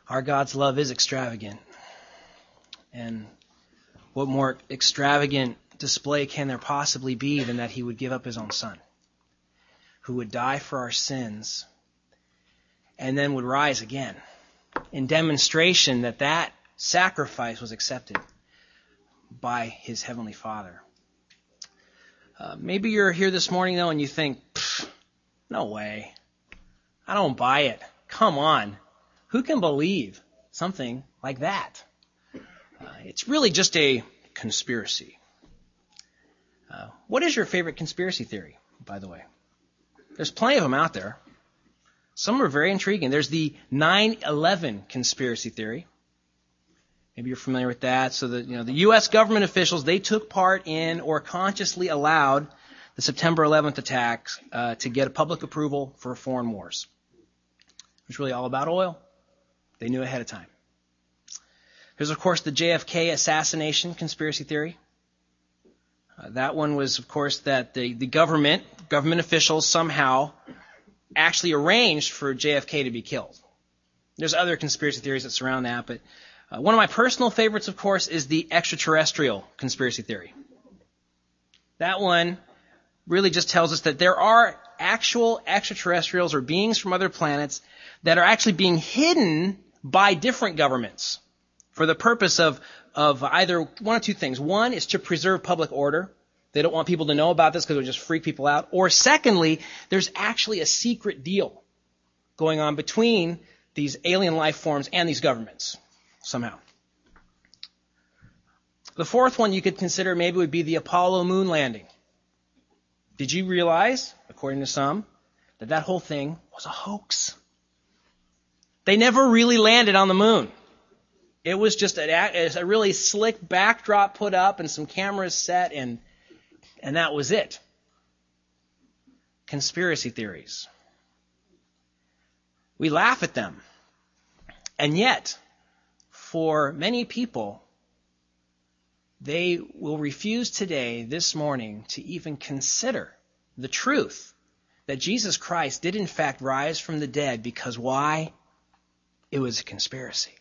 Our God's love is extravagant. And what more extravagant display can there possibly be than that he would give up his own son, who would die for our sins and then would rise again in demonstration that that sacrifice was accepted by his heavenly Father. Maybe you're here this morning, though, and you think, no way. I don't buy it. Come on. Who can believe something like that? It's really just a conspiracy. What is your favorite conspiracy theory, by the way? There's plenty of them out there. Some are very intriguing. There's the 9/11 conspiracy theory. Maybe you're familiar with that. So the U.S. government officials, they took part in or consciously allowed the September 11th attacks to get a public approval for foreign wars. It was really all about oil. They knew ahead of time. There's, of course, the JFK assassination conspiracy theory. That one was, of course, that the government officials somehow actually arranged for JFK to be killed. There's other conspiracy theories that surround that, but one of my personal favorites, of course, is the extraterrestrial conspiracy theory. That one really just tells us that there are actual extraterrestrials or beings from other planets that are actually being hidden by different governments for the purpose of either one of two things. One is to preserve public order. They don't want people to know about this because it would just freak people out. Or secondly, there's actually a secret deal going on between these alien life forms and these governments somehow. The fourth one you could consider maybe would be the Apollo moon landing. Did you realize, according to some, that whole thing was a hoax? They never really landed on the moon. It was just a really slick backdrop put up and some cameras set, and that was it. Conspiracy theories. We laugh at them. And yet, for many people, they will refuse today, this morning, to even consider the truth that Jesus Christ did in fact rise from the dead because why? It was a conspiracy.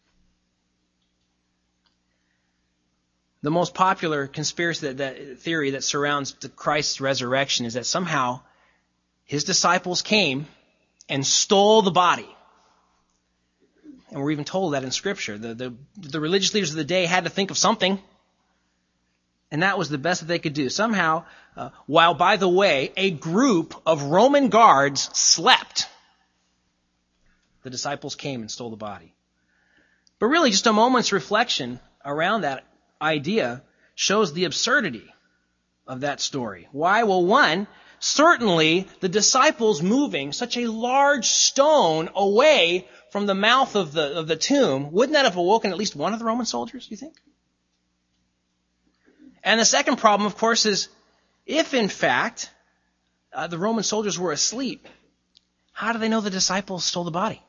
The most popular conspiracy that theory that surrounds Christ's resurrection is that somehow his disciples came and stole the body. And we're even told that in Scripture. The religious leaders of the day had to think of something. And that was the best that they could do. Somehow, while, by the way, a group of Roman guards slept, the disciples came and stole the body. But really, just a moment's reflection around that idea shows the absurdity of that story. Why? Well, one, certainly the disciples moving such a large stone away from the mouth of the tomb, wouldn't that have awoken at least one of the Roman soldiers, do you think? And the second problem, of course, is if, in fact, the Roman soldiers were asleep, how do they know the disciples stole the body?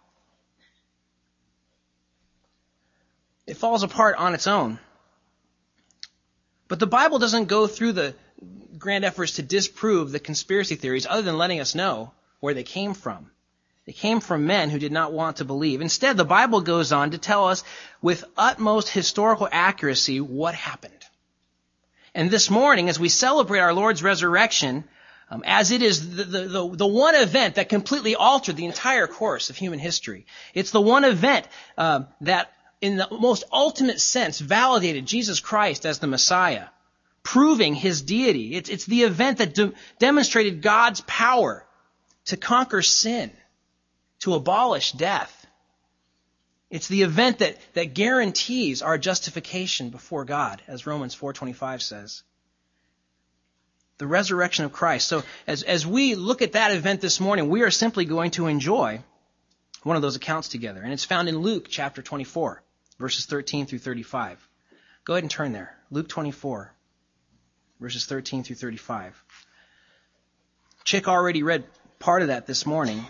It falls apart on its own. But the Bible doesn't go through the grand efforts to disprove the conspiracy theories other than letting us know where they came from. They came from men who did not want to believe. Instead, the Bible goes on to tell us with utmost historical accuracy what happened. And this morning, as we celebrate our Lord's resurrection, as it is the one event that completely altered the entire course of human history, it's the one event that in the most ultimate sense validated Jesus Christ as the Messiah, proving his deity. It's the event that demonstrated God's power to conquer sin, to abolish death. It's the event that guarantees our justification before God, as Romans 4:25 says. The resurrection of Christ. So as we look at that event this morning, we are simply going to enjoy one of those accounts together. And it's found in Luke chapter 24, verses 13 through 35. Go ahead and turn there. Luke 24, verses 13 through 35. Chick already read part of that this morning.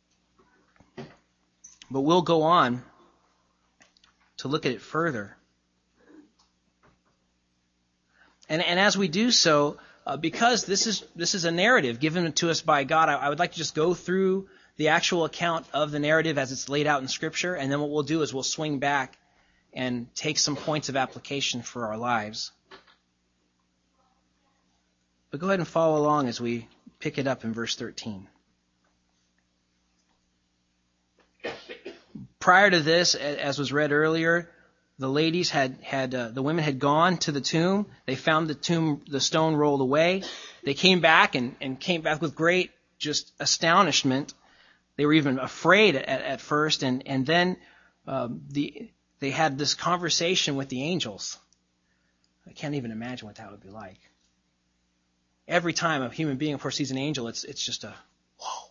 But we'll go on to look at it further. And as we do so, because this is a narrative given to us by God, I would like to just go through the actual account of the narrative as it's laid out in Scripture, and then what we'll do is we'll swing back and take some points of application for our lives. But go ahead and follow along as we pick it up in verse 13. Prior to this, as was read earlier, the ladies the women had gone to the tomb. They found the stone rolled away. They came back and came back with great just astonishment. They were even afraid at first, and then they had this conversation with the angels. I can't even imagine what that would be like. Every time a human being, of course, sees an angel, it's just a whoa.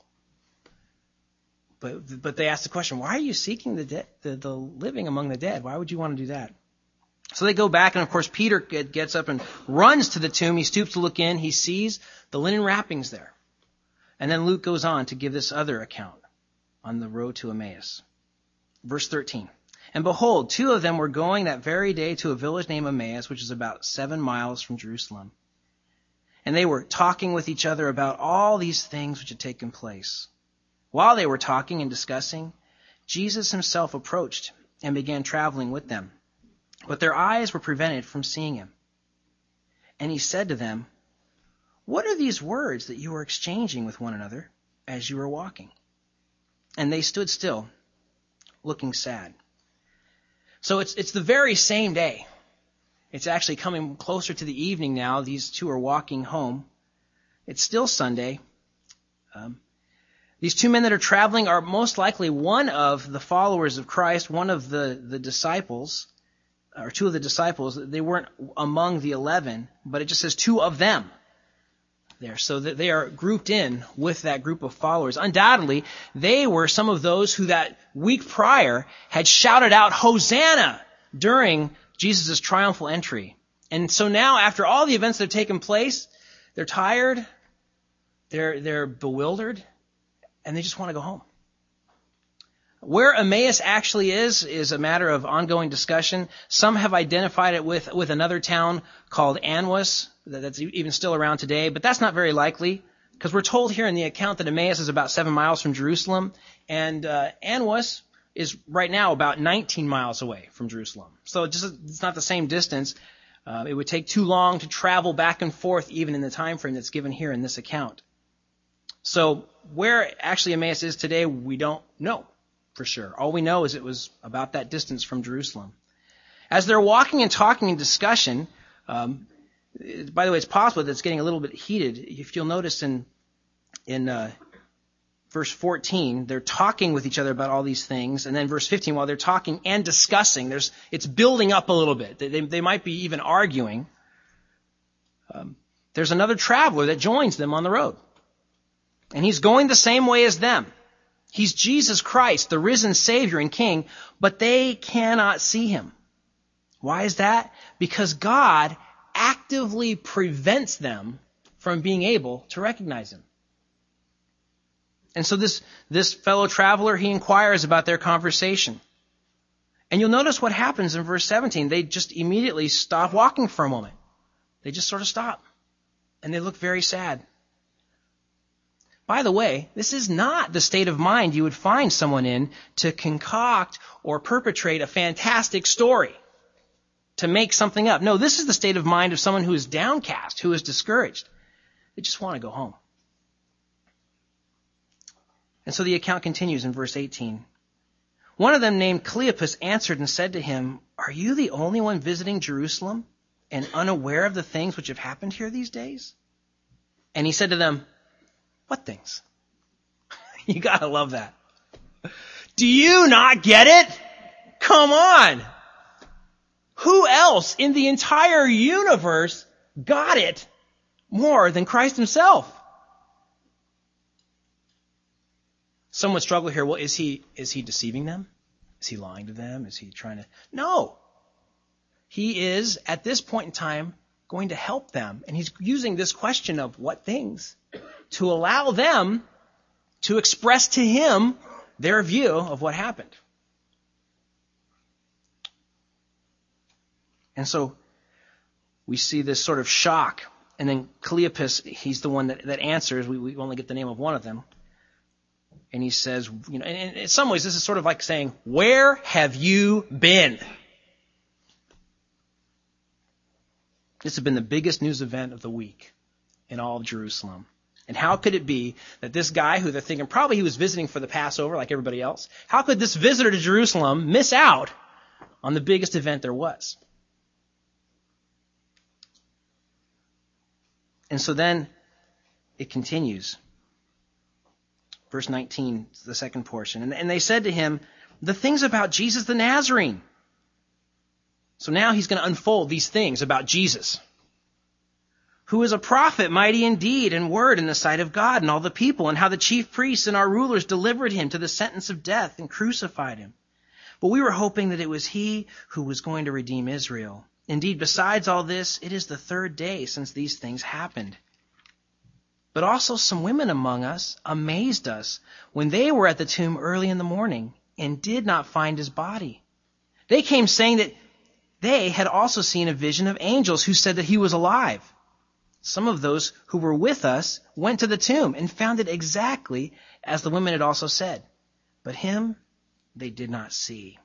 But they asked the question, why are you seeking the living among the dead? Why would you want to do that? So they go back, and of course Peter gets up and runs to the tomb. He stoops to look in. He sees the linen wrappings there. And then Luke goes on to give this other account on the road to Emmaus. Verse 13. And behold, 2 of them were going that very day to a village named Emmaus, which is about 7 miles from Jerusalem. And they were talking with each other about all these things which had taken place. While they were talking and discussing, Jesus himself approached and began traveling with them. But their eyes were prevented from seeing him. And he said to them, what are these words that you are exchanging with one another as you are walking? And they stood still, looking sad. So it's the very same day. It's actually coming closer to the evening now. These 2 are walking home. It's still Sunday. These 2 men that are traveling are most likely one of the followers of Christ, one of the disciples, or 2 of the disciples. They weren't among the 11, but it just says 2 of them there. So that they are grouped in with that group of followers. Undoubtedly, they were some of those who that week prior had shouted out Hosanna during Jesus' triumphal entry. And so now, after all the events that have taken place, they're tired, they're bewildered, and they just want to go home. Where Emmaus actually is a matter of ongoing discussion. Some have identified it with another town called Anwas, that's even still around today, but that's not very likely, because we're told here in the account that Emmaus is about 7 miles from Jerusalem, and Anwas is right now about 19 miles away from Jerusalem. So it's not the same distance. It would take too long to travel back and forth, even in the time frame that's given here in this account. So where actually Emmaus is today, we don't know for sure. All we know is it was about that distance from Jerusalem. As they're walking and talking in discussion, by the way, it's possible that it's getting a little bit heated. If you'll notice in verse 14, they're talking with each other about all these things. And then verse 15, while they're talking and discussing, it's building up a little bit. They might be even arguing. There's another traveler that joins them on the road. And he's going the same way as them. He's Jesus Christ, the risen Savior and King, but they cannot see him. Why is that? Because God actively prevents them from being able to recognize him. And so this fellow traveler, he inquires about their conversation. And you'll notice what happens in verse 17. They just immediately stop walking for a moment. They just sort of stop. And they look very sad. By the way, this is not the state of mind you would find someone in to concoct or perpetrate a fantastic story, to make something up. No, this is the state of mind of someone who is downcast, who is discouraged. They just want to go home. And so the account continues in verse 18. One of them, named Cleopas, answered and said to him, are you the only one visiting Jerusalem and unaware of the things which have happened here these days? And he said to them, what things? You gotta love that. Do you not get it? Come on. Who else in the entire universe got it more than Christ himself? Some would struggle here. Well, is he deceiving them? Is he lying to them? Is he trying to? No. He is, at this point in time, going to help them. And he's using this question of what things to allow them to express to him their view of what happened. And so we see this sort of shock. And then Cleopas, he's the one that answers. We only get the name of one of them. And he says, and in some ways this is sort of like saying, where have you been? This has been the biggest news event of the week in all of Jerusalem. And how could it be that this guy, who they're thinking probably he was visiting for the Passover like everybody else, how could this visitor to Jerusalem miss out on the biggest event there was? And so then it continues. Verse 19, the second portion. And they said to him, the things about Jesus the Nazarene. So now he's going to unfold these things about Jesus, who is a prophet, mighty in deed and word in the sight of God and all the people, and how the chief priests and our rulers delivered him to the sentence of death and crucified him. But we were hoping that it was he who was going to redeem Israel. Indeed, besides all this, it is the third day since these things happened. But also some women among us amazed us when they were at the tomb early in the morning and did not find his body. They came saying that they had also seen a vision of angels who said that he was alive. Some of those who were with us went to the tomb and found it exactly as the women had also said. But him they did not see.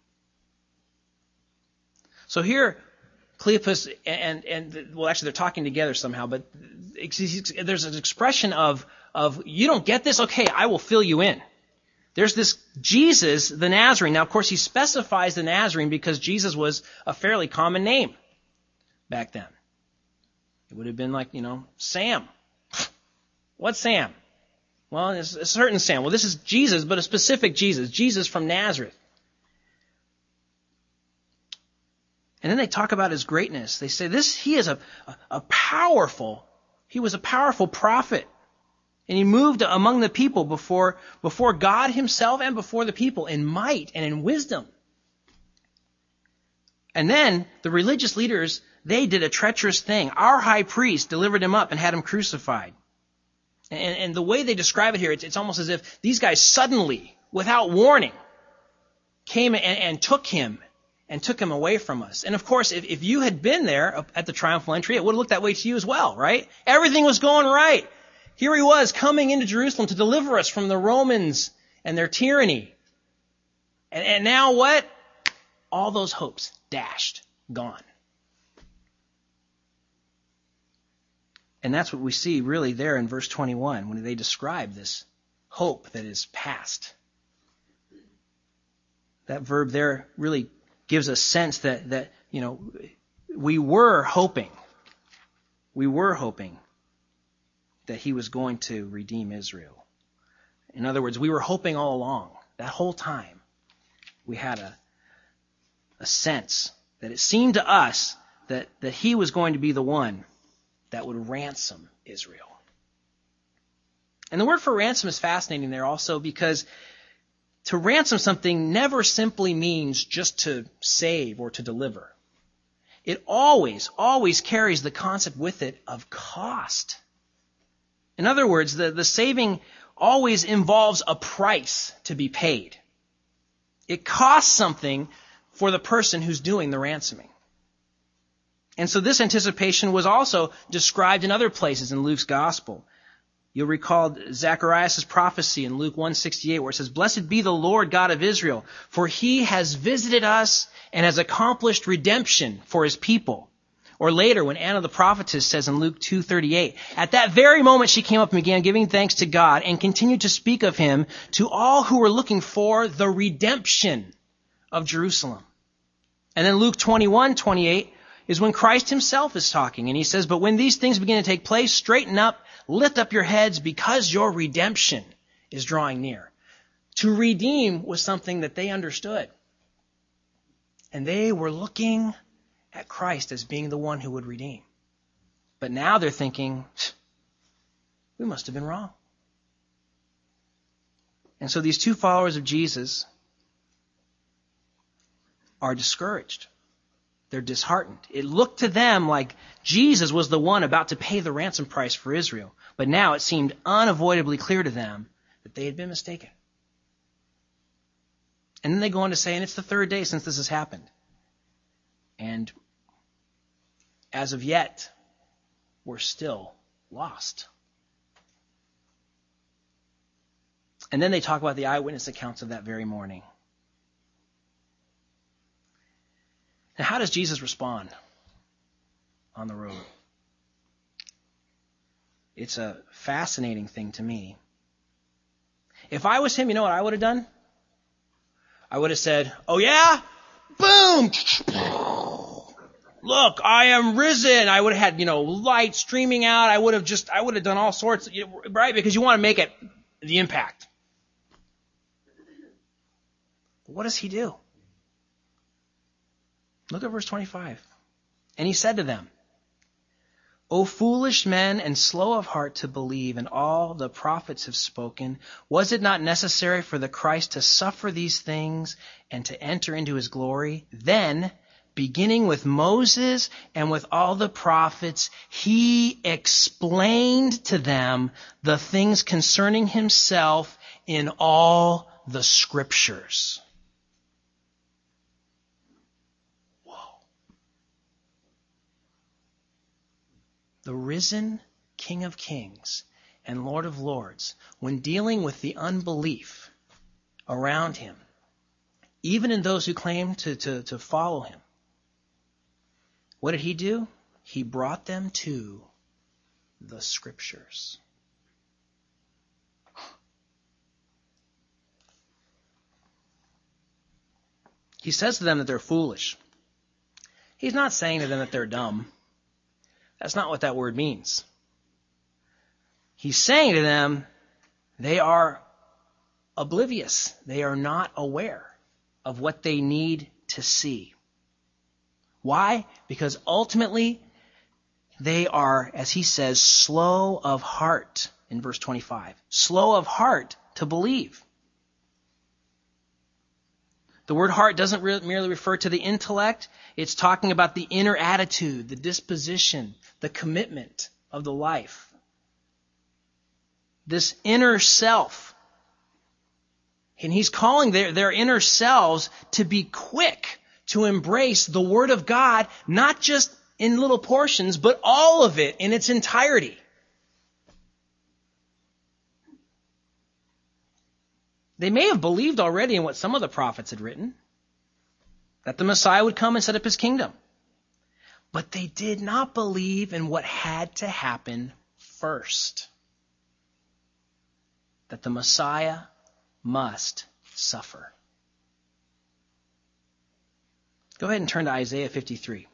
So here, Cleopas well, actually they're talking together somehow, but there's an expression of you don't get this? Okay, I will fill you in. There's this Jesus, the Nazarene. Now, of course, he specifies the Nazarene because Jesus was a fairly common name back then. It would have been like, Sam. What's Sam? Well, it's a certain Sam. Well, this is Jesus, but a specific Jesus. Jesus from Nazareth. And then they talk about his greatness. They say he was a powerful prophet. And he moved among the people before God himself and before the people in might and in wisdom. And then the religious leaders, they did a treacherous thing. Our high priest delivered him up and had him crucified. And the way they describe it here, it's almost as if these guys suddenly, without warning, came and took him away from us. And of course, if you had been there at the triumphal entry, it would have looked that way to you as well, right? Everything was going right. Here he was coming into Jerusalem to deliver us from the Romans and their tyranny. And now what? All those hopes dashed, gone. And that's what we see really there in verse 21 when they describe this hope that is past. That verb there really gives a sense that we were hoping that he was going to redeem Israel. In other words, we were hoping all along, that whole time, we had a sense that it seemed to us that he was going to be the one that would ransom Israel. And the word for ransom is fascinating there also because to ransom something never simply means just to save or to deliver. It always carries the concept with it of cost. In other words, the saving always involves a price to be paid. It costs something for the person who's doing the ransoming. And so this anticipation was also described in other places in Luke's gospel. You'll recall Zacharias' prophecy in Luke 1:68 where it says, "Blessed be the Lord God of Israel, for he has visited us and has accomplished redemption for his people." Or later, when Anna the prophetess says in Luke 2:38, "At that very moment she came up and began giving thanks to God and continued to speak of him to all who were looking for the redemption of Jerusalem." And then Luke 21:28 is when Christ himself is talking, and he says, "But when these things begin to take place, straighten up, lift up your heads, because your redemption is drawing near." To redeem was something that they understood. And they were looking at Christ as being the one who would redeem. But now they're thinking, we must have been wrong. And so these two followers of Jesus are discouraged. They're disheartened. It looked to them like Jesus was the one about to pay the ransom price for Israel. But now it seemed unavoidably clear to them that they had been mistaken. And then they go on to say, and it's the third day since this has happened. And as of yet, we're still lost. And then they talk about the eyewitness accounts of that very morning. Now, how does Jesus respond on the road? It's a fascinating thing to me. If I was him, you know what I would have done? I would have said, oh yeah? Boom! Look, I am risen. I would have had, light streaming out. I would have done all sorts, right? Because you want to make it the impact. But what does he do? Look at verse 25. And he said to them, O foolish men and slow of heart to believe in all the prophets have spoken, was it not necessary for the Christ to suffer these things and to enter into his glory? Then, beginning with Moses and with all the prophets, he explained to them the things concerning himself in all the scriptures. The risen King of Kings and Lord of Lords, when dealing with the unbelief around him, even in those who claim to follow him, what did he do? He brought them to the Scriptures. He says to them that they're foolish. He's not saying to them that they're dumb. That's not what that word means. He's saying to them, they are oblivious. They are not aware of what they need to see. Why? Because ultimately, they are, as he says, slow of heart in verse 25. Slow of heart to believe. The word heart doesn't merely refer to the intellect. It's talking about the inner attitude, the disposition, the commitment of the life. This inner self. And he's calling their inner selves to be quick to embrace the Word of God, not just in little portions, but all of it in its entirety. They may have believed already in what some of the prophets had written, that the Messiah would come and set up his kingdom. But they did not believe in what had to happen first. That the Messiah must suffer. Go ahead and turn to Isaiah 53.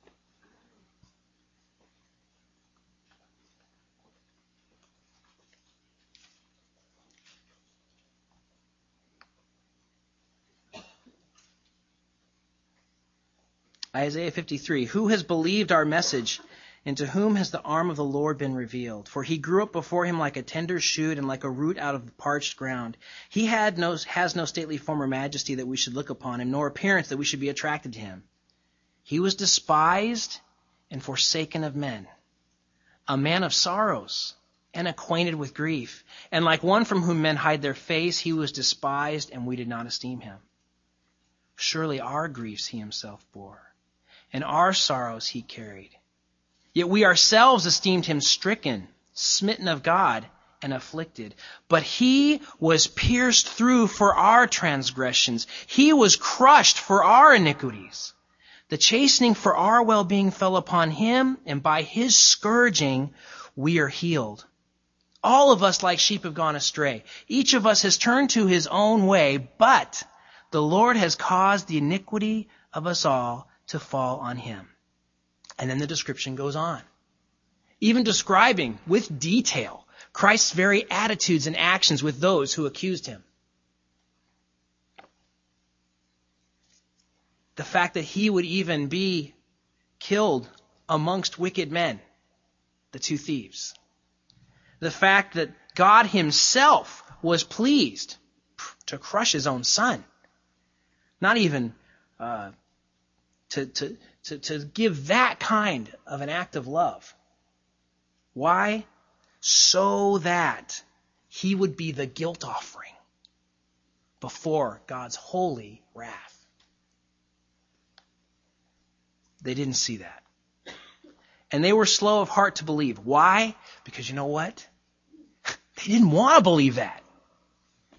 Isaiah 53, who has believed our message, and to whom has the arm of the Lord been revealed? For he grew up before him like a tender shoot and like a root out of the parched ground. He has no stately form or majesty that we should look upon him, nor appearance that we should be attracted to him. He was despised and forsaken of men, a man of sorrows and acquainted with grief. And like one from whom men hide their face, he was despised, and we did not esteem him. Surely our griefs he himself bore, and our sorrows he carried. Yet we ourselves esteemed him stricken, smitten of God, and afflicted. But he was pierced through for our transgressions. He was crushed for our iniquities. The chastening for our well-being fell upon him, and by his scourging we are healed. All of us like sheep have gone astray. Each of us has turned to his own way, but the Lord has caused the iniquity of us all to fall on him. And then the description goes on, even describing with detail Christ's very attitudes and actions with those who accused him. The fact that he would even be killed amongst wicked men, the two thieves. The fact that God himself was pleased to crush his own son. Not even to give that kind of an act of love. Why? So that he would be the guilt offering before God's holy wrath. They didn't see that. And they were slow of heart to believe. Why? Because you know what? They didn't want to believe that.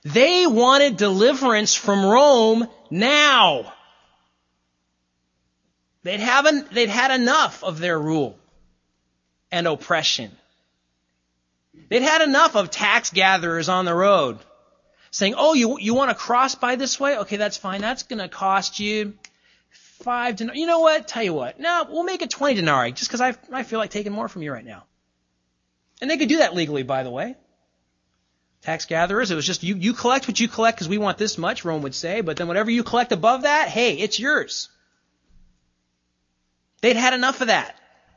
They wanted deliverance from Rome now. They'd had enough of their rule and oppression. They'd had enough of tax gatherers on the road saying, oh, you want to cross by this way? Okay, that's fine. That's going to cost you 5 denarii. You know what? Tell you what. No, we'll make it 20 denarii just because I feel like taking more from you right now. And they could do that legally, by the way. Tax gatherers, it was just you collect what you collect because we want this much, Rome would say. But then whatever you collect above that, hey, it's yours. They'd had enough of that.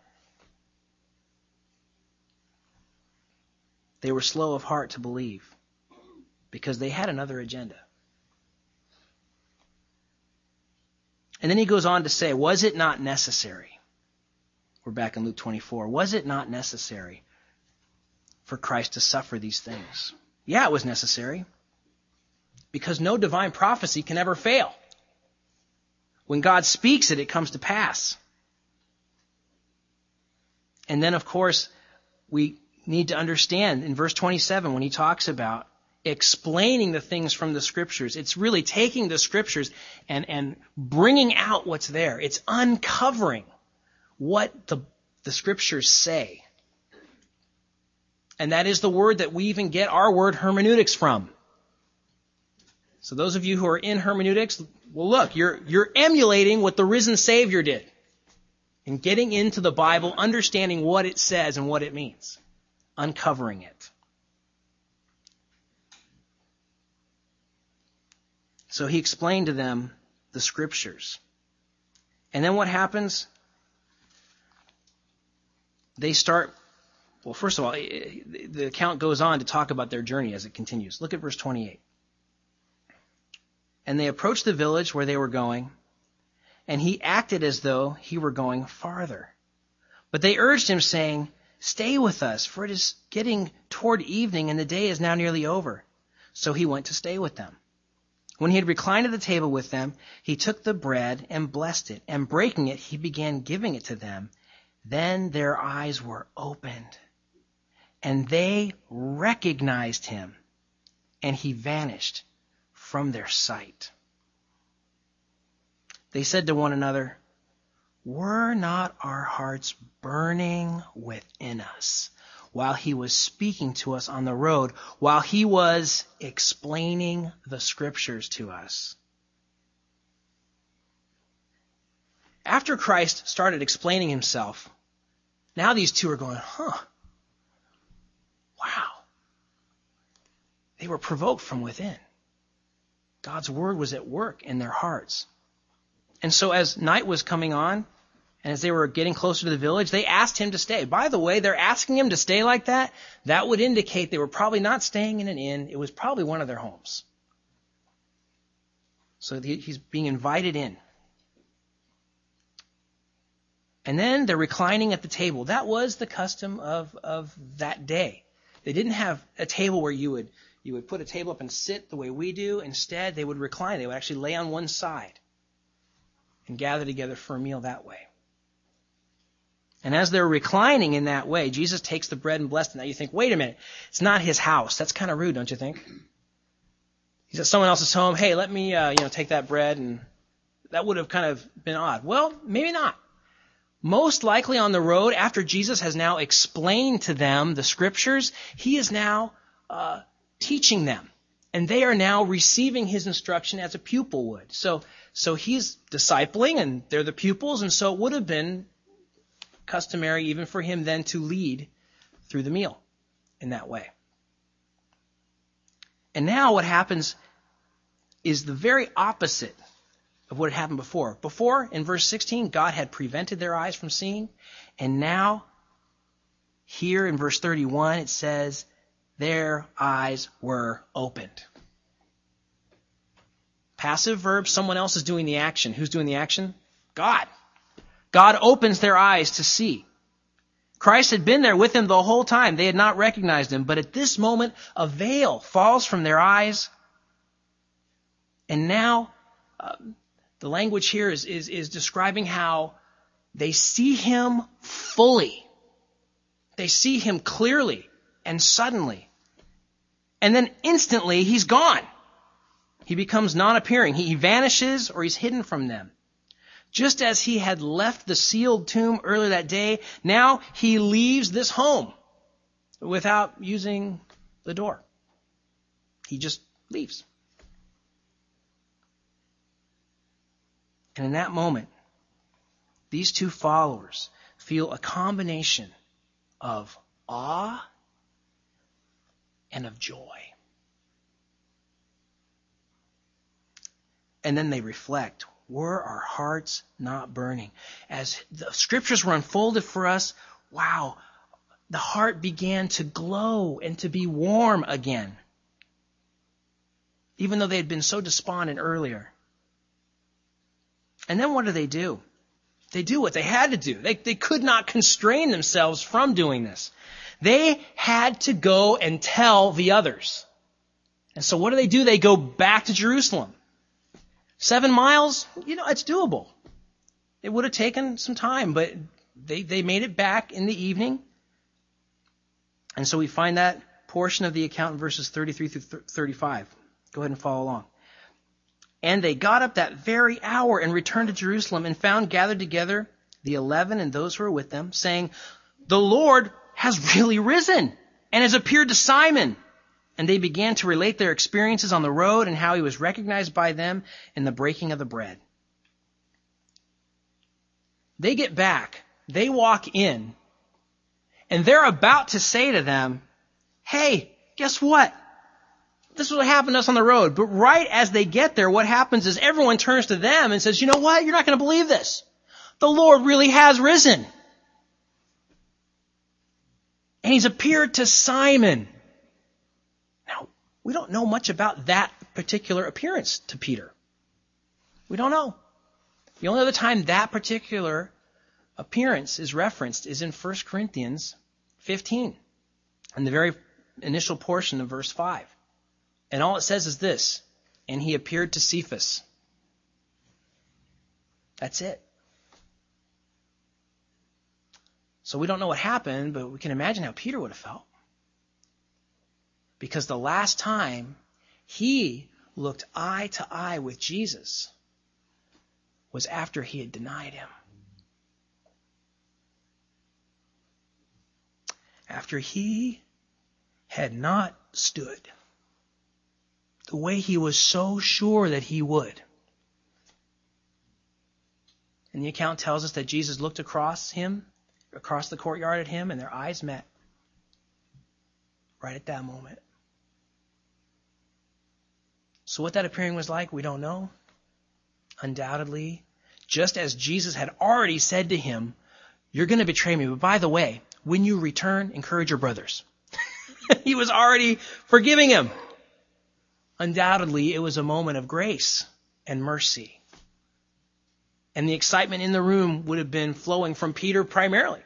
They were slow of heart to believe because they had another agenda. And then he goes on to say, was it not necessary? We're back in Luke 24. Was it not necessary for Christ to suffer these things? Yeah, it was necessary. Because no divine prophecy can ever fail. When God speaks it, it comes to pass. And then, of course, we need to understand in verse 27 when he talks about explaining the things from the Scriptures. It's really taking the Scriptures and bringing out what's there. It's uncovering what the Scriptures say. And that is the word that we even get our word hermeneutics from. So those of you who are in hermeneutics, well, look, you're emulating what the risen Savior did. And getting into the Bible, understanding what it says and what it means. Uncovering it. So he explained to them the Scriptures. And then what happens? They start, well, first of all, the account goes on to talk about their journey as it continues. Look at verse 28. And they approached the village where they were going, and he acted as though he were going farther. But they urged him, saying, stay with us, for it is getting toward evening, and the day is now nearly over. So he went to stay with them. When he had reclined at the table with them, he took the bread and blessed it, and breaking it, he began giving it to them. Then their eyes were opened, and they recognized him, and he vanished from their sight. They said to one another, were not our hearts burning within us while he was speaking to us on the road, while he was explaining the Scriptures to us? After Christ started explaining himself, now these two are going, wow. They were provoked from within. God's word was at work in their hearts. And so as night was coming on, and as they were getting closer to the village, they asked him to stay. By the way, they're asking him to stay like that. That would indicate they were probably not staying in an inn. It was probably one of their homes. So he's being invited in. And then they're reclining at the table. That was the custom of that day. They didn't have a table where you would put a table up and sit the way we do. Instead, they would recline. They would actually lay on one side and gather together for a meal that way. And as they're reclining in that way, Jesus takes the bread and blessed it. Now you think, wait a minute, it's not his house. That's kind of rude, don't you think? He's at someone else's home. Hey, let me take that bread, and that would have kind of been odd. Well, maybe not. Most likely on the road, after Jesus has now explained to them the Scriptures, he is now teaching them. And they are now receiving his instruction as a pupil would. So he's discipling, and they're the pupils, and so it would have been customary even for him then to lead through the meal in that way. And now what happens is the very opposite of what had happened before. Before, in verse 16, God had prevented their eyes from seeing. And now, here in verse 31, it says, their eyes were opened. Passive verb, someone else is doing the action. Who's doing the action? God. God opens their eyes to see. Christ had been there with them the whole time. They had not recognized him. But at this moment, a veil falls from their eyes. And now, the language here is describing how they see him fully. They see him clearly and suddenly. And then instantly he's gone. He becomes non-appearing. He vanishes or he's hidden from them. Just as he had left the sealed tomb earlier that day, now he leaves this home without using the door. He just leaves. And in that moment, these two followers feel a combination of awe and of joy. And then they reflect, were our hearts not burning? As the scriptures were unfolded for us, wow, the heart began to glow and to be warm again. Even though they had been so despondent earlier. And then what do? They do what they had to do. They could not constrain themselves from doing this. They had to go and tell the others. And so what do? They go back to Jerusalem. 7 miles, it's doable. It would have taken some time, but they made it back in the evening. And so we find that portion of the account in verses 33 through 35. Go ahead and follow along. And they got up that very hour and returned to Jerusalem and found gathered together the 11 and those who were with them, saying, "The Lord has really risen and has appeared to Simon." And they began to relate their experiences on the road and how he was recognized by them in the breaking of the bread. They get back, they walk in, and they're about to say to them, "Hey, guess what? This is what happened to us on the road." But right as they get there, what happens is everyone turns to them and says, "You know what? You're not going to believe this. The Lord really has risen. And he's appeared to Simon." Now, we don't know much about that particular appearance to Peter. We don't know. The only other time that particular appearance is referenced is in 1 Corinthians 15, in the very initial portion of verse 5. And all it says is this, "And he appeared to Cephas." That's it. So we don't know what happened, but we can imagine how Peter would have felt. Because the last time he looked eye to eye with Jesus was after he had denied him. After he had not stood the way he was so sure that he would. And the account tells us that Jesus looked across the courtyard at him, and their eyes met right at that moment. So what that appearing was like, we don't know. Undoubtedly, just as Jesus had already said to him, "You're going to betray me, but by the way, when you return, encourage your brothers." He was already forgiving him. Undoubtedly, it was a moment of grace and mercy. And the excitement in the room would have been flowing from Peter primarily.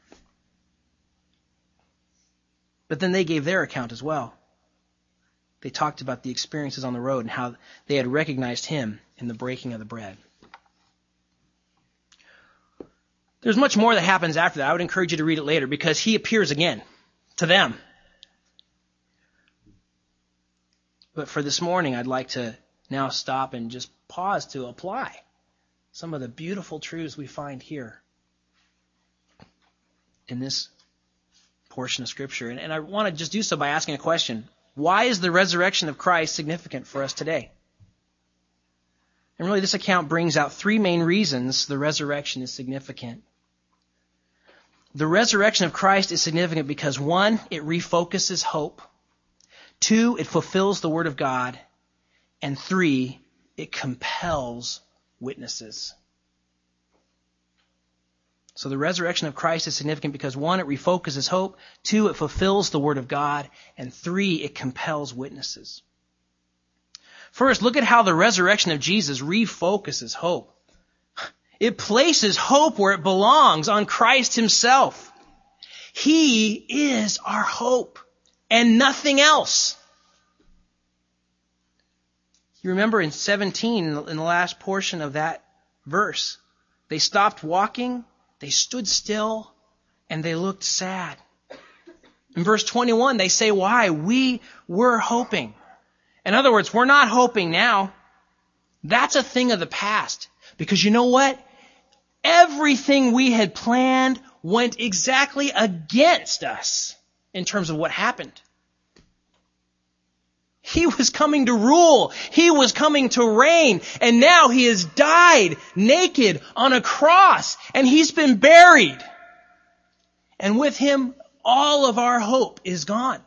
But then they gave their account as well. They talked about the experiences on the road and how they had recognized him in the breaking of the bread. There's much more that happens after that. I would encourage you to read it later because he appears again to them. But for this morning, I'd like to now stop and just pause to apply some of the beautiful truths we find here in this portion of Scripture. And I want to just do so by asking a question. Why is the resurrection of Christ significant for us today? And really, this account brings out 3 main reasons the resurrection is significant. The resurrection of Christ is significant because 1, it refocuses hope. 2, it fulfills the Word of God. And 3, it compels witnesses. So the resurrection of Christ is significant because 1, it refocuses hope. 2, it fulfills the Word of God. And 3, it compels witnesses. First, look at how the resurrection of Jesus refocuses hope. It places hope where it belongs, on Christ himself. He is our hope and nothing else. You remember in 17, in the last portion of that verse, they stopped walking, they stood still, and they looked sad. In verse 21, they say why? We were hoping. In other words, we're not hoping now. That's a thing of the past. Because you know what? Everything we had planned went exactly against us in terms of what happened. He was coming to rule. He was coming to reign. And now he has died naked on a cross. And he's been buried. And with him, all of our hope is gone.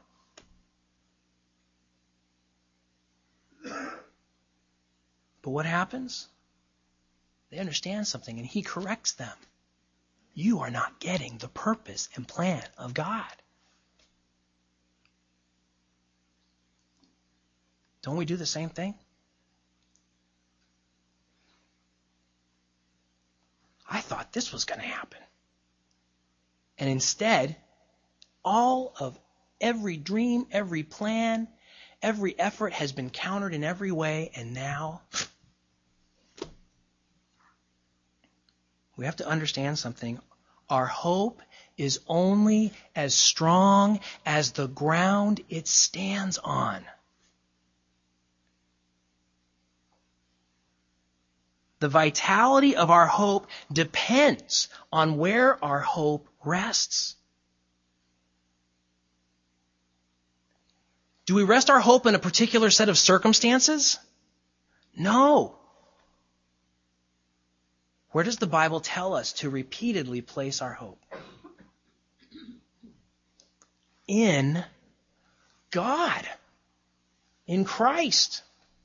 But what happens? They understand something and he corrects them. You are not getting the purpose and plan of God. Don't we do the same thing? I thought this was going to happen. And instead, all of every dream, every plan, every effort has been countered in every way, and now we have to understand something. Our hope is only as strong as the ground it stands on. The vitality of our hope depends on where our hope rests. Do we rest our hope in a particular set of circumstances? No. Where does the Bible tell us to repeatedly place our hope? In God. In Christ.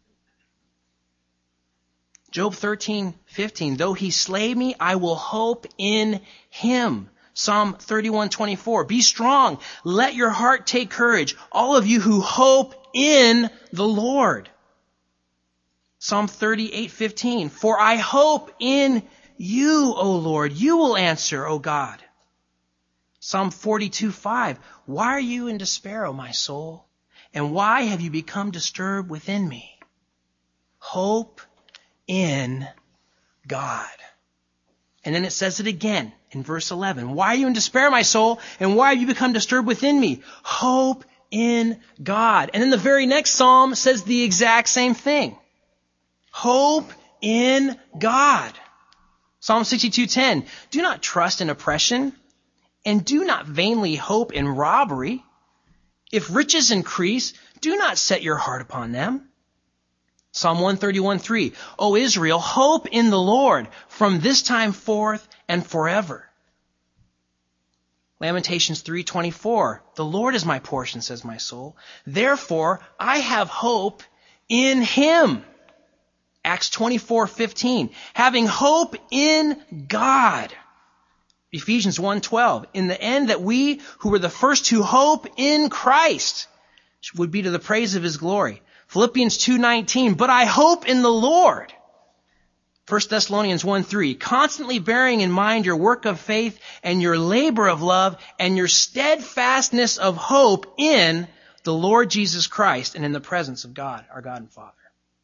Job 13:15, though he slay me, I will hope in him. Psalm 31:24, be strong, let your heart take courage, all of you who hope in the Lord. Psalm 38:15, for I hope in you, O Lord, you will answer, O God. Psalm 42:5, why are you in despair, O my soul? And why have you become disturbed within me? Hope in God. And then it says it again in verse 11. Why are you in despair, my soul? And why have you become disturbed within me? Hope in God. And then the very next psalm says the exact same thing. Hope in God. Psalm 62:10. Do not trust in oppression, and do not vainly hope in robbery. If riches increase, do not set your heart upon them. Psalm 131:3, O Israel, hope in the Lord from this time forth and forever. Lamentations 3:24, the Lord is my portion, says my soul. Therefore, I have hope in him. Acts 24:15, having hope in God. Ephesians 1:12, in the end that we who were the first to hope in Christ would be to the praise of his glory. Philippians 2:19, but I hope in the Lord. 1 Thessalonians 1:3, constantly bearing in mind your work of faith and your labor of love and your steadfastness of hope in the Lord Jesus Christ and in the presence of God, our God and Father.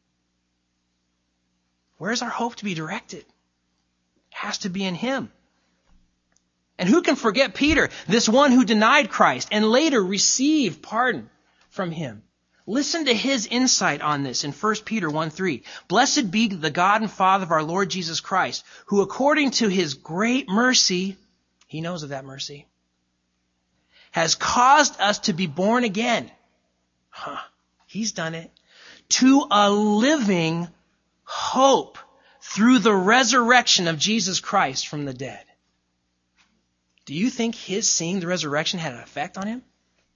Where's our hope to be directed? It has to be in him. And who can forget Peter, this one who denied Christ and later received pardon from him? Listen to his insight on this in 1 Peter 1:3. Blessed be the God and Father of our Lord Jesus Christ, who according to his great mercy, he knows of that mercy, has caused us to be born again. He's done it. To a living hope through the resurrection of Jesus Christ from the dead. Do you think his seeing the resurrection had an effect on him?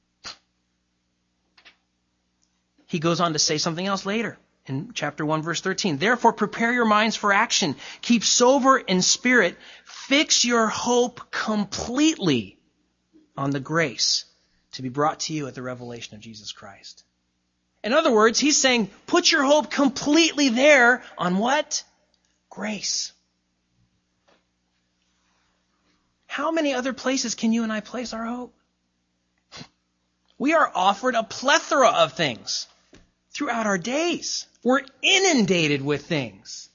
He goes on to say something else later in chapter 1, verse 13. Therefore, prepare your minds for action. Keep sober in spirit. Fix your hope completely on the grace to be brought to you at the revelation of Jesus Christ. In other words, he's saying, put your hope completely there on what? Grace. How many other places can you and I place our hope? We are offered a plethora of things throughout our days. We're inundated with things.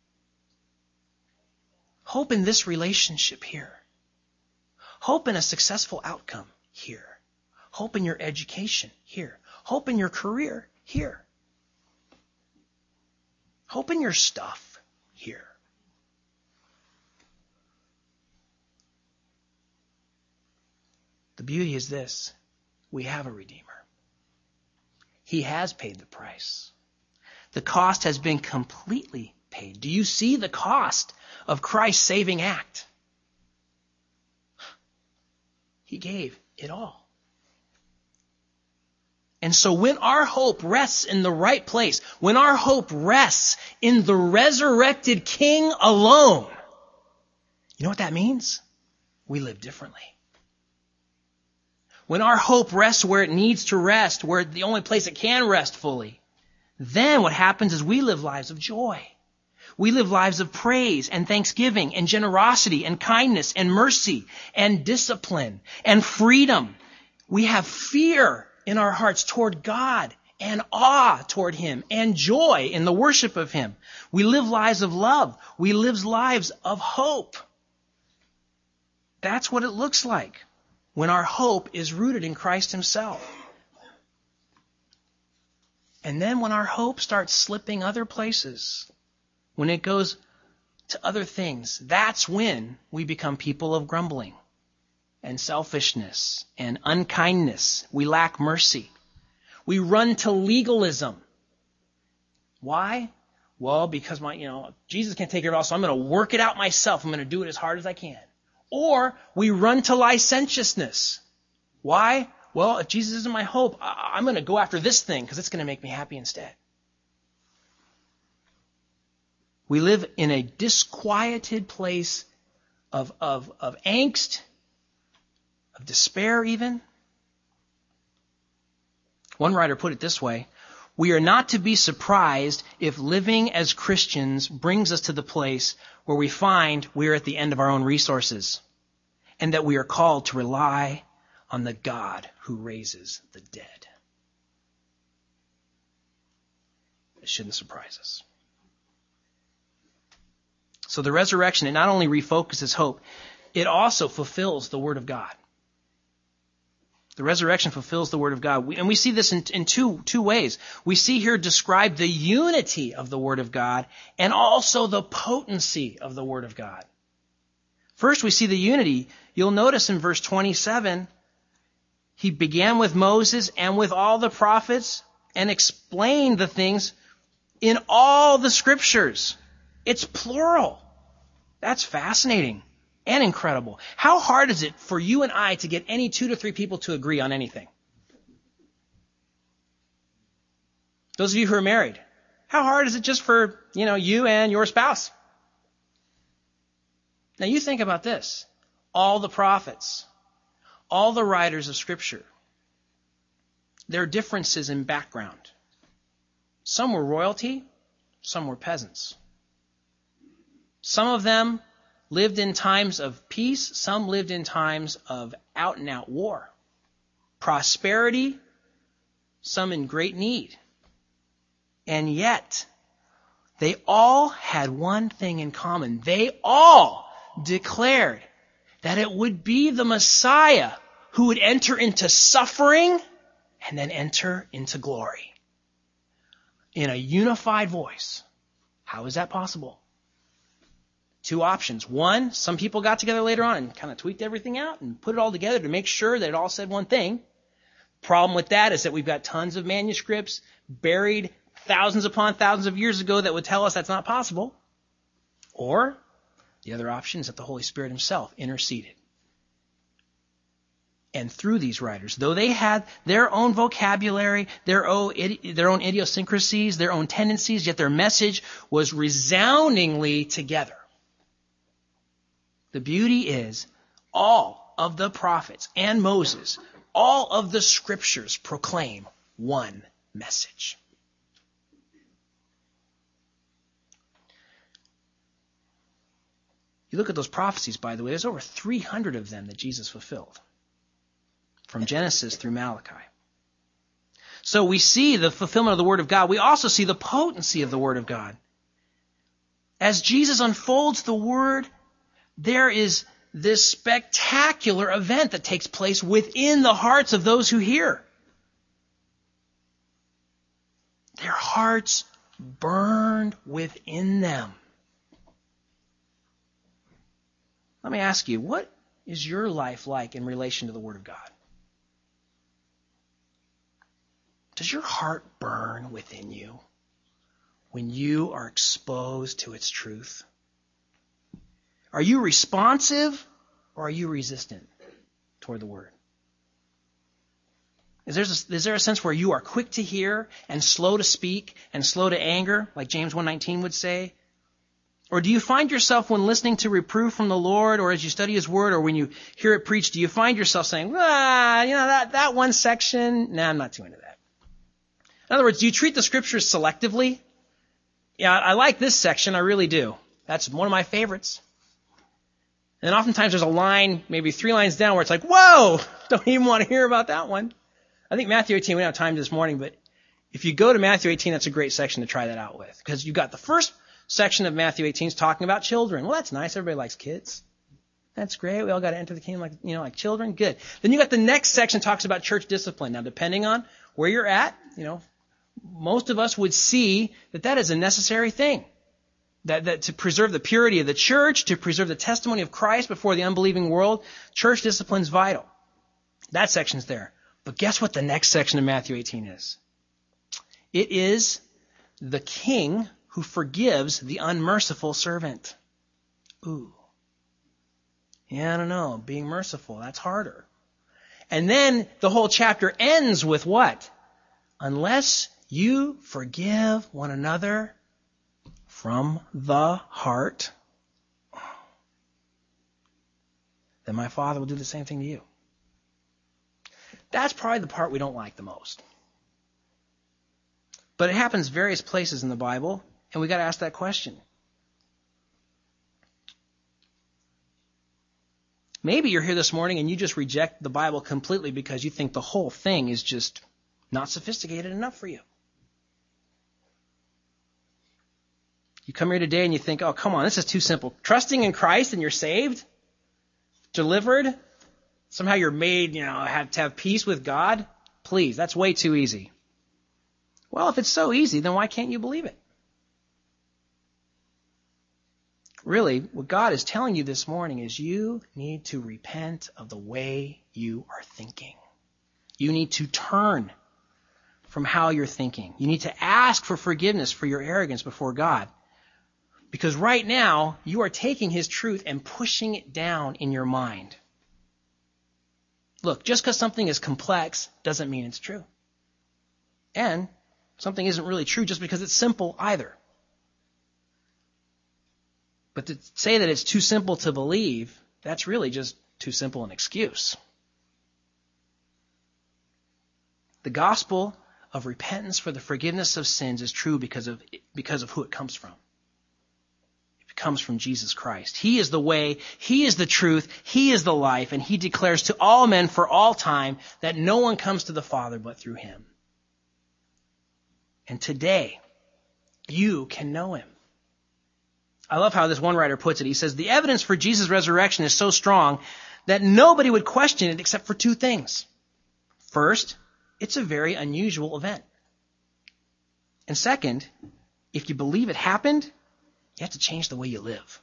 Hope in this relationship here. Hope in a successful outcome here. Hope in your education, here. Hope in your career, here. Hope in your stuff, here. The beauty is this. We have a Redeemer. He has paid the price. The cost has been completely paid. Do you see the cost of Christ's saving act? He gave it all. And so when our hope rests in the right place, when our hope rests in the resurrected King alone, you know what that means? We live differently. When our hope rests where it needs to rest, where the only place it can rest fully, then what happens is we live lives of joy. We live lives of praise and thanksgiving and generosity and kindness and mercy and discipline and freedom. We have fear in our hearts toward God and awe toward Him and joy in the worship of Him. We live lives of love. We live lives of hope. That's what it looks like when our hope is rooted in Christ Himself. And then when our hope starts slipping other places, when it goes to other things, that's when we become people of grumbling and selfishness and unkindness. We lack mercy. We run to legalism. Why? Well, because Jesus can't take care of it all, so I'm going to work it out myself. I'm going to do it as hard as I can. Or we run to licentiousness. Why? Well, if Jesus isn't my hope, I'm going to go after this thing because it's going to make me happy instead. We live in a disquieted place of angst, of despair even. One writer put it this way: we are not to be surprised if living as Christians brings us to the place where we find we are at the end of our own resources and that we are called to rely on the God who raises the dead. It shouldn't surprise us. So the resurrection, it not only refocuses hope, it also fulfills the Word of God. The resurrection fulfills the Word of God. And we see this in two ways. We see here described the unity of the Word of God and also the potency of the Word of God. First, we see the unity. You'll notice in verse 27, He began with Moses and with all the prophets and explained the things in all the Scriptures. It's plural. That's fascinating and incredible. How hard is it for you and I to get any 2 to 3 people to agree on anything? Those of you who are married, how hard is it just for, you and your spouse? Now you think about this. All the prophets, all the writers of Scripture, there are differences in background. Some were royalty, some were peasants. Some of them lived in times of peace. Some lived in times of out-and-out war. Prosperity. Some in great need. And yet, they all had one thing in common. They all declared that it would be the Messiah who would enter into suffering and then enter into glory. In a unified voice. How is that possible? 2 options. One, some people got together later on and kind of tweaked everything out and put it all together to make sure that it all said one thing. Problem with that is that we've got tons of manuscripts buried thousands upon thousands of years ago that would tell us that's not possible. Or the other option is that the Holy Spirit Himself interceded. And through these writers, though they had their own vocabulary, their own idiosyncrasies, their own tendencies, yet their message was resoundingly together. The beauty is all of the prophets and Moses, all of the Scriptures proclaim one message. You look at those prophecies, by the way, there's over 300 of them that Jesus fulfilled. From Genesis through Malachi. So we see the fulfillment of the Word of God. We also see the potency of the Word of God. As Jesus unfolds the Word, there is this spectacular event that takes place within the hearts of those who hear. Their hearts burned within them. Let me ask you, what is your life like in relation to the Word of God? Does your heart burn within you when you are exposed to its truth? Are you responsive or are you resistant toward the Word? Is there a sense where you are quick to hear and slow to speak and slow to anger, like James 1:19 would say? Or do you find yourself when listening to reproof from the Lord, or as you study His Word, or when you hear it preached, do you find yourself saying, that one section, I'm not too into that. In other words, do you treat the Scriptures selectively? Yeah, I like this section, I really do. That's one of my favorites. And oftentimes there's a line, maybe 3 lines down, where it's like, whoa, don't even want to hear about that one. I think Matthew 18, we don't have time this morning, but if you go to Matthew 18, that's a great section to try that out with. Because you've got the first section of Matthew 18 is talking about children. Well, that's nice. Everybody likes kids. That's great. We all got to enter the kingdom like children. Good. Then you got the next section talks about church discipline. Now, depending on where you're at, most of us would see that is a necessary thing. That to preserve the purity of the church, to preserve the testimony of Christ before the unbelieving world, church discipline's vital. That section's there. But guess what the next section of Matthew 18 is? It is the king who forgives the unmerciful servant. Ooh. Yeah, I don't know. Being merciful, that's harder. And then the whole chapter ends with what? Unless you forgive one another from the heart, then my Father will do the same thing to you. That's probably the part we don't like the most. But it happens various places in the Bible, and we got to ask that question. Maybe you're here this morning and you just reject the Bible completely because you think the whole thing is just not sophisticated enough for you. You come here today and you think, oh, come on, this is too simple. Trusting in Christ and you're saved, delivered, somehow you're made, have to have peace with God. Please, that's way too easy. Well, if it's so easy, then why can't you believe it? Really, what God is telling you this morning is you need to repent of the way you are thinking. You need to turn from how you're thinking. You need to ask for forgiveness for your arrogance before God. Because right now, you are taking His truth and pushing it down in your mind. Look, just because something is complex doesn't mean it's true. And something isn't really true just because it's simple either. But to say that it's too simple to believe, that's really just too simple an excuse. The gospel of repentance for the forgiveness of sins is true because of who it comes from. It comes from Jesus Christ. He is the way, He is the truth, He is the life, and He declares to all men for all time that no one comes to the Father but through Him. And today, you can know Him. I love how this one writer puts it. He says, the evidence for Jesus' resurrection is so strong that nobody would question it except for 2 things. First, it's a very unusual event. And second, if you believe it happened, you have to change the way you live.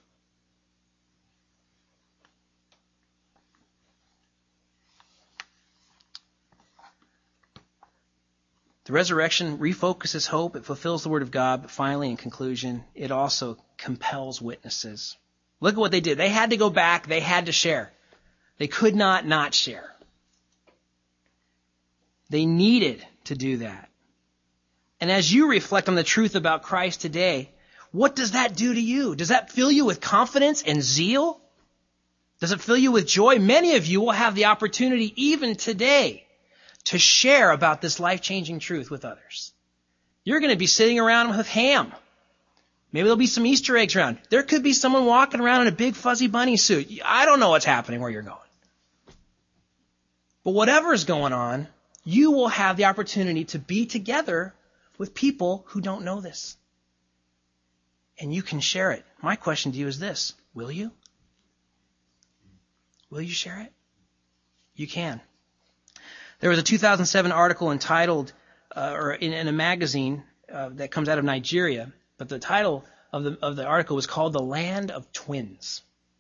The resurrection refocuses hope. It fulfills the Word of God. But finally, in conclusion, it also compels witnesses. Look at what they did. They had to go back. They had to share. They could not share. They needed to do that. And as you reflect on the truth about Christ today, what does that do to you? Does that fill you with confidence and zeal? Does it fill you with joy? Many of you will have the opportunity even today to share about this life-changing truth with others. You're going to be sitting around with ham. Maybe there'll be some Easter eggs around. There could be someone walking around in a big fuzzy bunny suit. I don't know what's happening where you're going. But whatever is going on, you will have the opportunity to be together with people who don't know this. And you can share it. My question to you is this: will you? Will you share it? You can. There was a 2007 article entitled, or in a magazine that comes out of Nigeria, but the title of the article was called "The Land of Twins."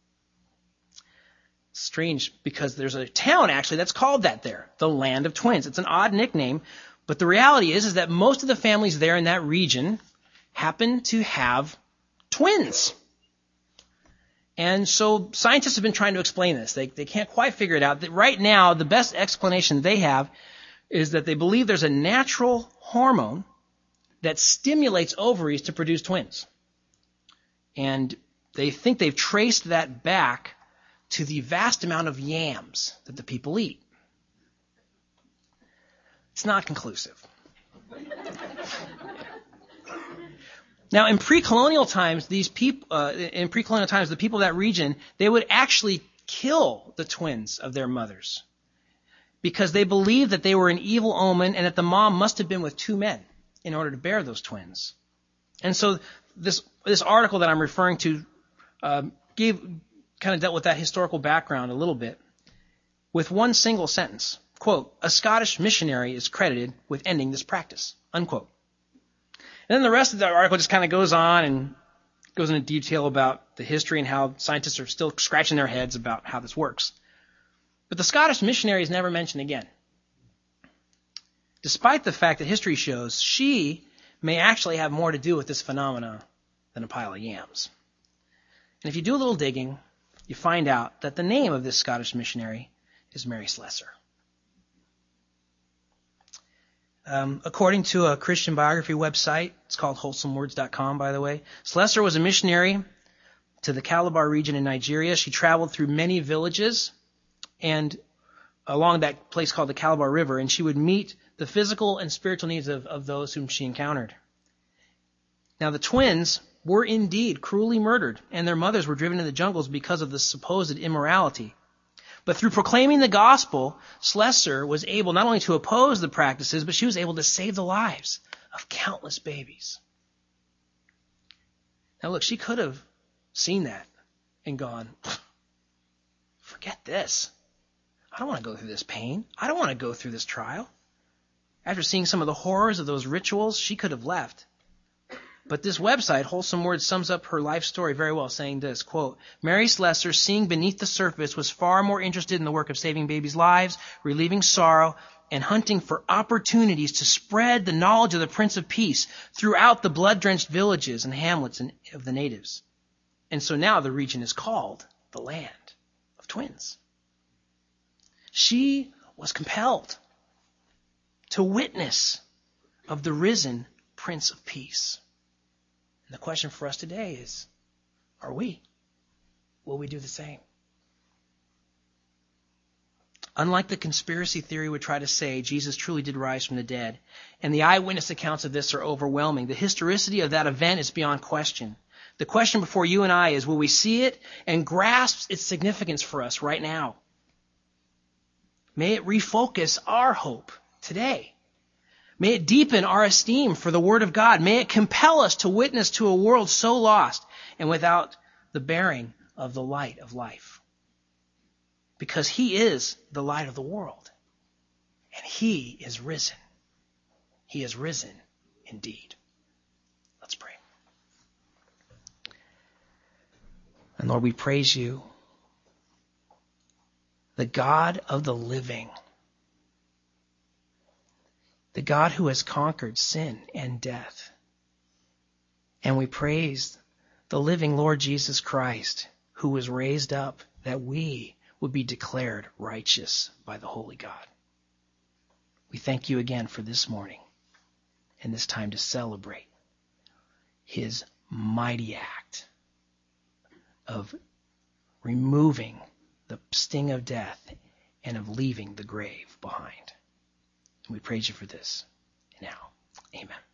Strange, because there's a town actually that's called that there, the Land of Twins. It's an odd nickname, but the reality is that most of the families there in that region happen to have twins. And so scientists have been trying to explain this. They can't quite figure it out. That right now, the best explanation they have is that they believe there's a natural hormone that stimulates ovaries to produce twins. And they think they've traced that back to the vast amount of yams that the people eat. It's not conclusive. Now, in pre-colonial times, the people of that region, they would actually kill the twins of their mothers because they believed that they were an evil omen and that the mom must have been with two men in order to bear those twins. And so this article that I'm referring to kind of dealt with that historical background a little bit with one single sentence. Quote, "A Scottish missionary is credited with ending this practice." Unquote. And then the rest of the article just kind of goes on and goes into detail about the history and how scientists are still scratching their heads about how this works. But the Scottish missionary is never mentioned again, despite the fact that history shows she may actually have more to do with this phenomena than a pile of yams. And if you do a little digging, you find out that the name of this Scottish missionary is Mary Slessor. According to a Christian biography website, it's called wholesomewords.com, by the way, Slessor was a missionary to the Calabar region in Nigeria. She traveled through many villages and along that place called the Calabar River, and she would meet the physical and spiritual needs of those whom she encountered. Now, the twins were indeed cruelly murdered, and their mothers were driven to the jungles because of the supposed immorality. But through proclaiming the gospel, Slessor was able not only to oppose the practices, but she was able to save the lives of countless babies. Now look, she could have seen that and gone, forget this. I don't want to go through this pain. I don't want to go through this trial. After seeing some of the horrors of those rituals, she could have left. But this website, Wholesome Words, sums up her life story very well, saying this, quote, "Mary Slessor, seeing beneath the surface, was far more interested in the work of saving babies' lives, relieving sorrow, and hunting for opportunities to spread the knowledge of the Prince of Peace throughout the blood-drenched villages and hamlets of the natives." And so now the region is called the Land of Twins. She was compelled to witness of the risen Prince of Peace. And the question for us today is, are we? Will we do the same? Unlike the conspiracy theory would try to say, Jesus truly did rise from the dead, and the eyewitness accounts of this are overwhelming. The historicity of that event is beyond question. The question before you and I is, will we see it and grasp its significance for us right now? May it refocus our hope today. May it deepen our esteem for the Word of God. May it compel us to witness to a world so lost and without the bearing of the light of life. Because He is the light of the world. And He is risen. He is risen indeed. Let's pray. And Lord, we praise You, the God of the living, the God who has conquered sin and death. And we praise the living Lord Jesus Christ, who was raised up that we would be declared righteous by the Holy God. We thank You again for this morning and this time to celebrate His mighty act of removing the sting of death and of leaving the grave behind. And we praise You for this now. Amen.